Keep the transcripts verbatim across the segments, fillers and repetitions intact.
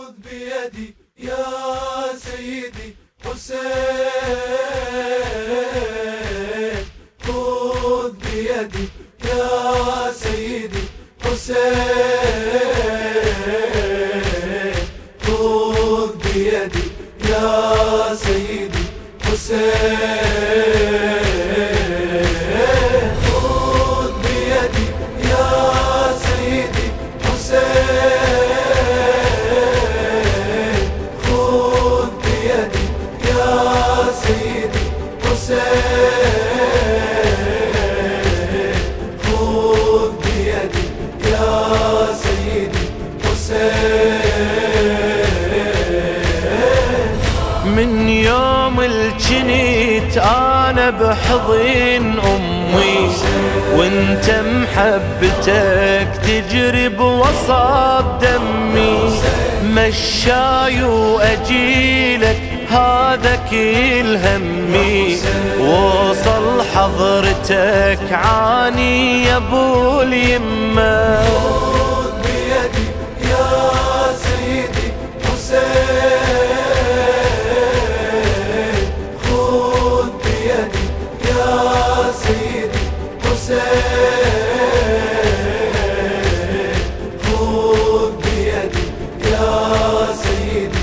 خذ بيدي يا سيدي حسين، خذ بيدي يا سيدي حسين، خذ بيدي يا سيدي حسين، خذ بيدي يا سيدي حسين، خذ بيدي يا سيدي حسين، خذ بيدي يا سيدي حسين. من يوم الجنيت انا بحضن امي وانت محبتك تجري بوسط دمي، مشاي واجيلك هذا كل همي، وصل حضرتك عاني يا ابو اليمه. خذ بيدي يا سيدي حسين، خذ بيدي يا سيدي حسين، خذ بيدي يا سيدي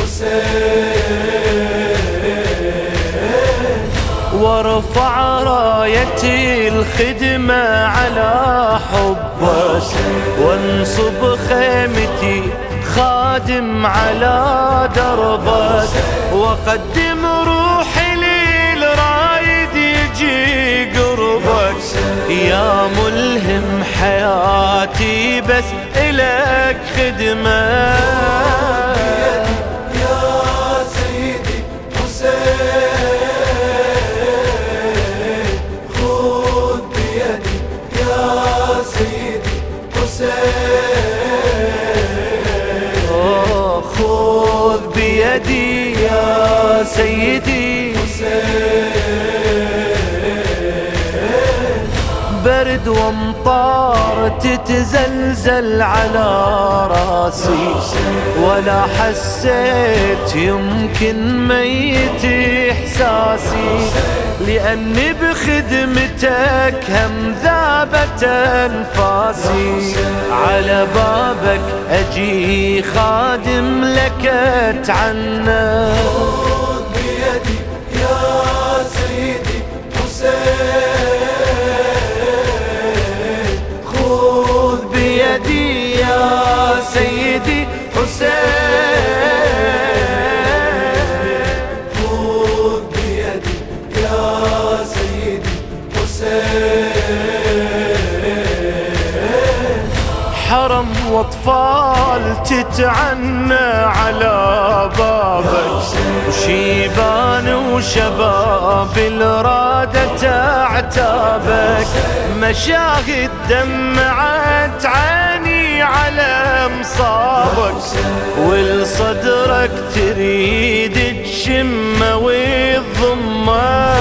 حسين، وارفع راية الخدمة على حبك، وانصب خيمتي خادم على دربك، وقدم روحي للرايد يجي قربك، يا ملهم حياتي بس إلك خدمة. خذ بيدي يا سيدي حسين، برد وامطار تتزلزل على راسي، ولا حسيت يمكن ميت احساسي، لأني بخدمتك هم ذابت أنفاسي، على بابك أجي خادم لك أتعنى. خذ بيدي يا سيدي حسين، خذ بيدي يا سيدي حسين، خذ بيدي يا سيدي حسين. حرم واطفال تتعنى على بابك، وشيبان وشباب الرادة اعتابك، مشاهد دمعت عيني على مصابك، والصدرك تريد تشمه وتضمه.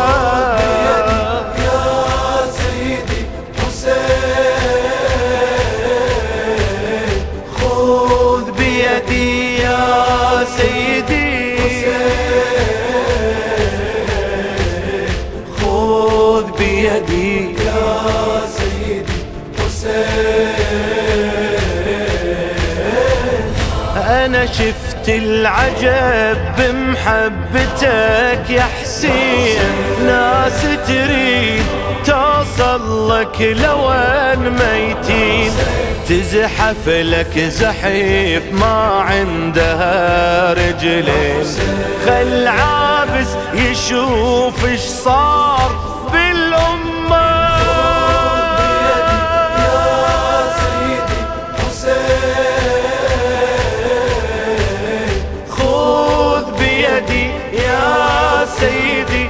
خذ بيدي يا سيدي خذ بيدي يا سيدي حسين. أنا شفت العجب بمحبتك يا حسين، ناس تريد توصل لك لوين ميتين، تزحف لك زحيف ما عندها رجلين، خل عابس يشوف ايش صار بالأمة. خذ بيدي يا سيدي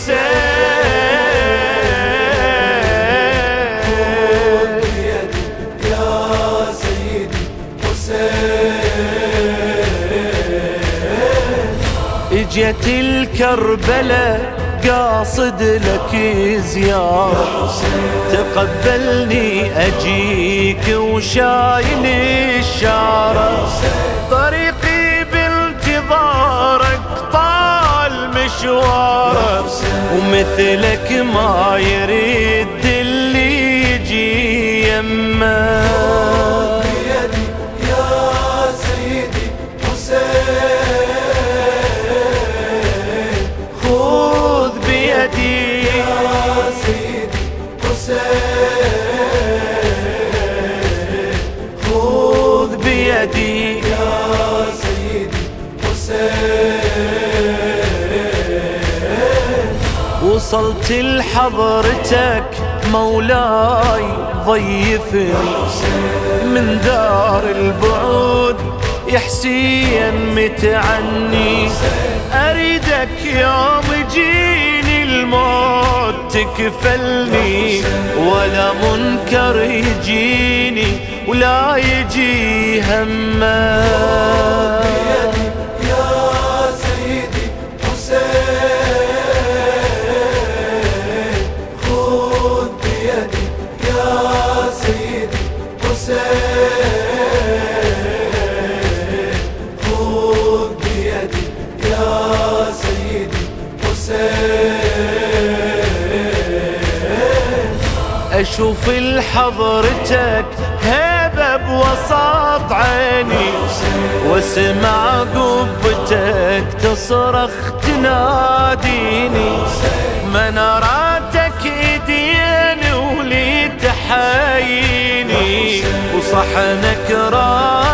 حسين، خذ بيدي يا سيدي حسين. اجت الكربلة قاصد لك زيارة، تقبلني أجيك وشايل الشارة، طريق مشواره، ومثلك ما يرد اللي يجي يمه. بيدي يا سيدي حسين، خذ بيدي يا سيدي حسين، خذ بيدي يا سيدي حسين. وصلت لحضرتك مولاي ضيفني من دار البعود يا حسين متعني، أريدك يوم يجيني الموت تكفلني، ولا منكر يجيني ولا يجي همه. يا سيدي حسين، خذ بيدي يا سيدي حسين، خذ بيدي يا سيدي حسين. أشوف لحضرتك هيبة بوسط عيني، واسمع قبتك تصرخ تناديني، مناراتك ايدين ولي تحاييني، وصحنك راح